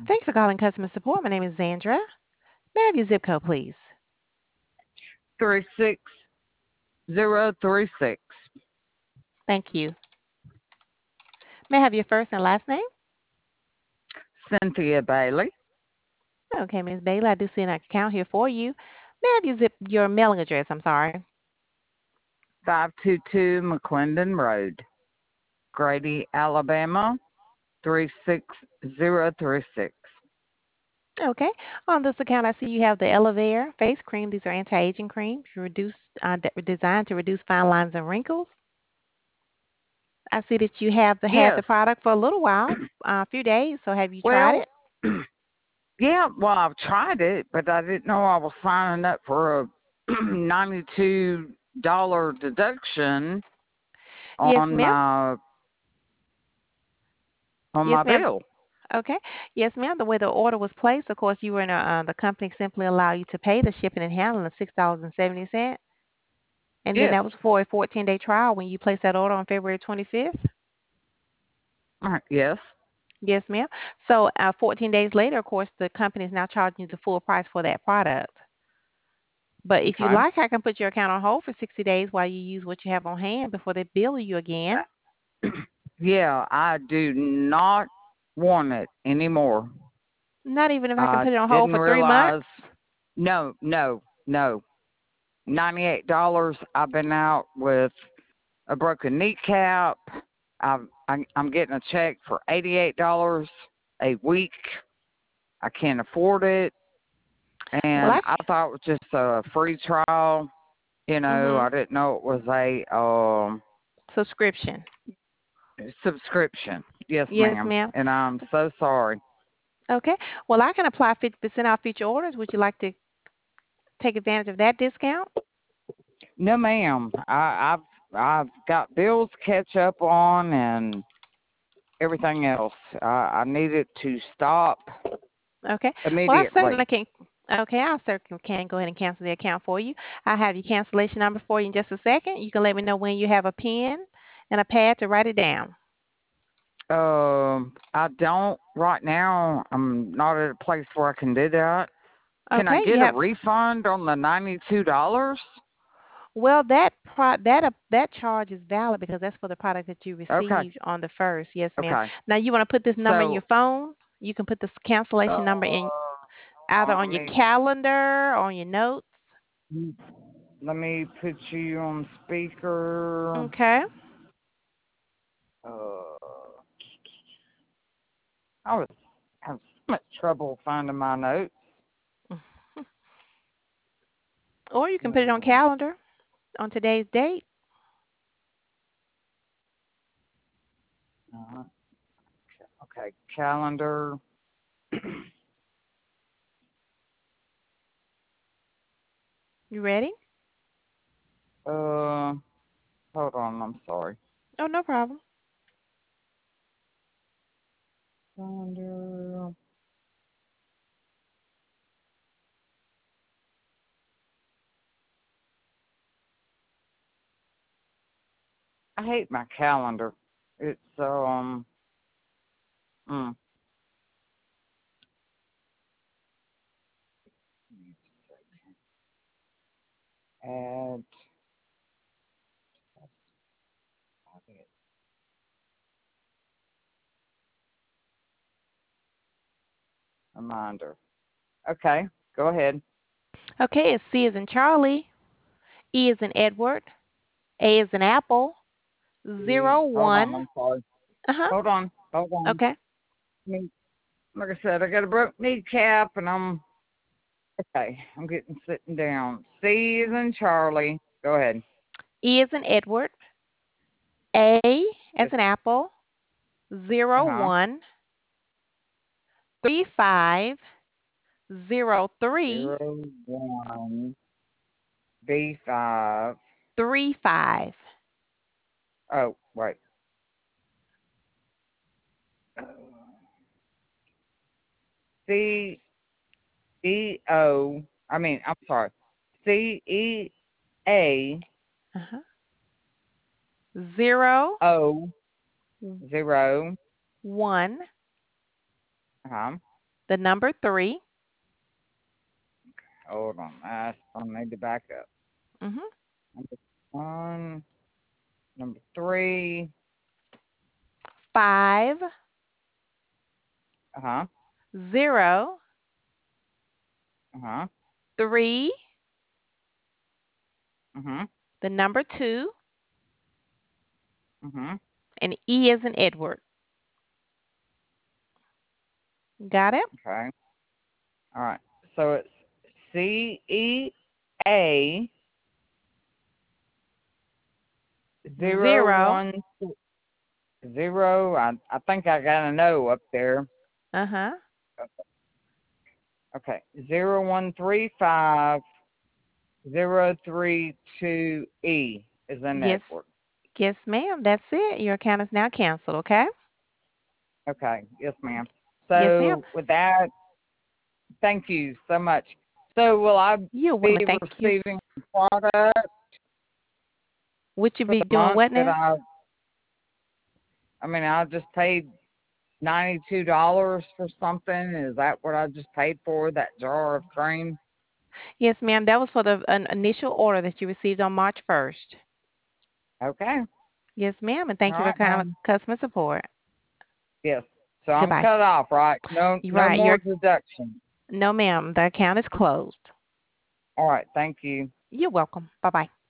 Thanks for calling customer support. My name is Zandra. May I have your zip code, please? 36036. Thank you. May I have your first and last name? Cynthia Bailey. Okay, Ms. Bailey, I do see an account here for you. May I have your mailing address? I'm sorry. 522 McClendon Road, Grady, Alabama 36036. Okay. On this account, I see you have the Elevare face cream. These are anti-aging creams designed to reduce fine lines and wrinkles. I see that you have had Yes. the product for a little while, a few days. So have you tried Well, it? yeah, well, I've tried it, but I didn't know I was signing up for a $92 deduction Yes, on ma'am. my on Yes, my ma'am. bill. Okay. Yes, ma'am. The way the order was placed, of course, you were in the company simply allow you to pay the shipping and handling of $6.70. And then Yes. that was for a 14-day trial when you placed that order on February 25th. Yes. Yes, ma'am. So 14 days later, of course, the company is now charging you the full price for that product. But if you Okay. like, I can put your account on hold for 60 days while you use what you have on hand before they bill you again. Yeah, I do not want it anymore. Not even if I can I put it on hold didn't for 3 months. realize. No, no, no. $98. I've been out with a broken kneecap. I'm getting a check for $88 a week. I can't afford it, Well, and I thought it was just a free trial. mhm. I didn't know it was a Subscription. subscription. Yes, Yes, ma'am. ma'am. And I'm so sorry. Okay. Well, I can apply 50% off future orders. Would you like to take advantage of that discount? No, ma'am. I've got bills to catch up on and everything else. I need it to stop Okay. Well, I certainly immediately. can. Okay, I certainly can go ahead and cancel the account for you. I have your cancellation number for you in just a second. You can let me know when you have a pen and a pad to write it down. I don't right now. I'm not at a place where I can do that. Can I Okay, you get a have. refund on the $92? Well, that charge is valid because that's for the product that you Okay, received on the first. Yes, ma'am. okay. Now you want to put this number in So, your phone. You can put this cancellation number in either on your calendar or on your notes. let me put you on speaker. Okay. Uh, I was having so much trouble finding my notes. Or you can put it on Uh, calendar on today's date. uh, okay, calendar. You ready? uh, hold on. I'm sorry. Oh, no problem. Calendar. I hate my calendar. It's mm, add reminder. Okay, go ahead. Okay, it's C is in Charlie, E is in Edward, A is in Apple, zero Hold on, one. I'm sorry. Uh-huh. Hold on. Okay. Like I said, I got a broke kneecap, and I'm okay. I'm getting sitting down. C is in Charlie. Go ahead. E is in Edward, A as Just in Apple, uh zero huh. one 3503 01 B5. 35. Oh wait. C E O. I mean, I'm sorry. CEA Uh-huh. 0 O 0 1 uh-huh the number 3, Hold on. I need to back up. mhm, Number one, number three. 5, Uh huh. 0, Uh huh. 3, Uh huh. the number 2, Uh huh. and E as in Edward. Got it? Okay. All right. So it's CEA 0, 010. I think I got a no up there. uh-huh. Okay. 0135 032E is in Yes. Edward. Yes, ma'am. That's it. Your account is now canceled, okay? Okay. Yes, ma'am. Yes, ma'am. So with that, thank you so much. So will I You're be welcome. Thank you. receiving product Would you for be the doing month what that now? I mean, I just paid $92 for something. Is that what I just paid for? That jar of cream? Yes, ma'am. That was for the an initial order that you received on March 1st. Okay. Yes, ma'am. And All thank you for right, calling ma'am. customer support. Yes. So I'm Goodbye. cut off, right? No, You're no right. more deduction. No, ma'am. The account is closed. All right. Thank you. You're welcome. Bye bye.